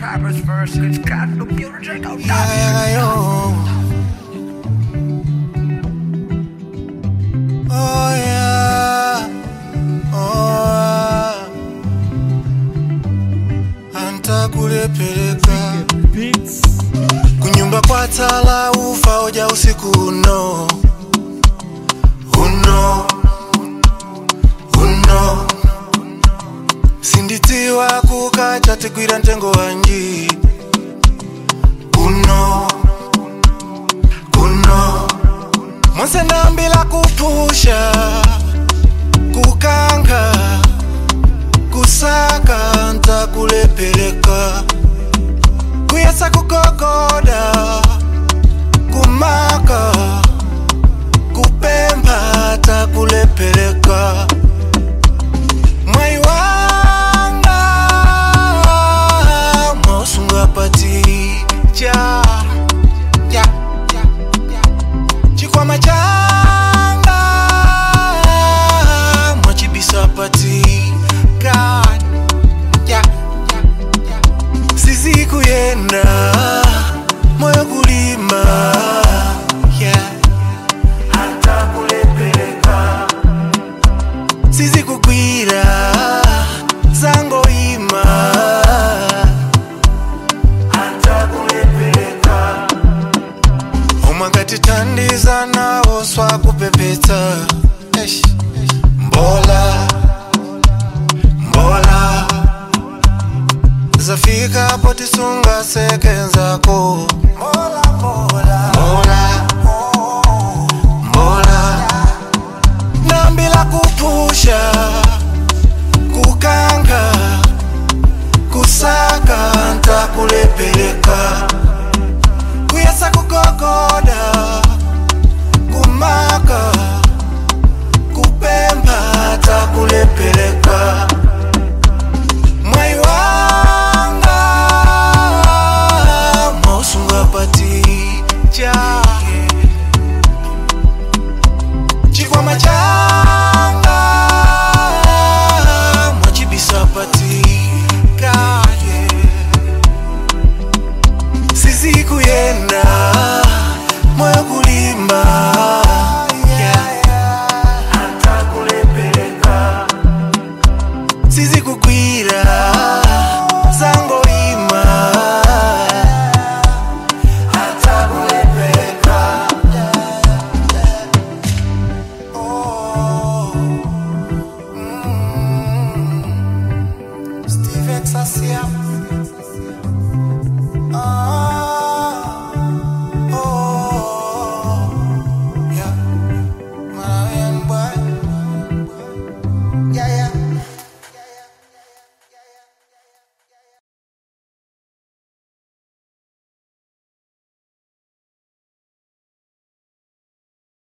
Rappers first, it's got the music out there. Oh yeah, oh anta kulepeleka kunyumba kwa tala ufa oja usiku uno sinditiwa kukacha tikwira ntengo wanji uno Mwense nambila kupusha kukanga kusaka nta kulepeleka kuyasa kukokoda kumaka kupemba ta kulepeleka mwai wanga mosunga pati ja chikwa machanga mwachibisa pati God sisi kuyenda moyo kulima hata kulepeleka sisi kukwira zango ima hata kulepeleka omwagati tandiza nawo swa kupepeta mbola zafika potisunga sekenzako mbola nambila kupusha kukanga kusaka nta kulepeleka kuyasa kukokoda kumaka kupemba ta kulepeleka mwai wanga mosunga pati ja chikwa machanga mwachibisa pati God sisi kuyenda moyo kulimba hata kulepeleka sisi kukwira zango ima hata kulepeleka Steve Exasia